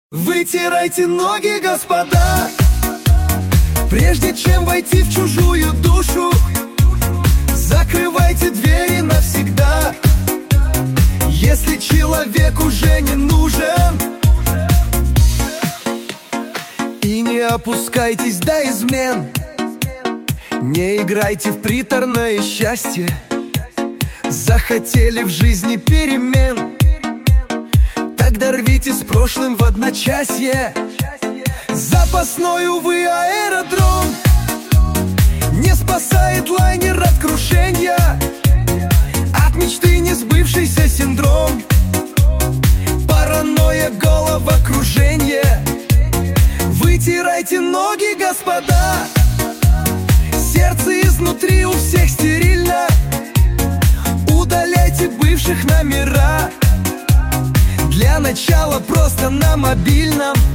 Вытирайте ноги, господа, прежде чем войти в чужую душу. Закрывайте двери навсегда, если человек уже не нужен. И не опускайтесь до измен, не играйте в приторное счастье. Захотели в жизни перемен, тогда рвите с прошлым в одночасье. Запасной, увы, аэродром не спасает лайнер от крушения. От мечты не сбывшийся синдром, паранойя, головокружение. Вытирайте ноги, господа, сердце изнутри у всех стерильно. Удаляйте бывших номера, для начала просто на мобильном.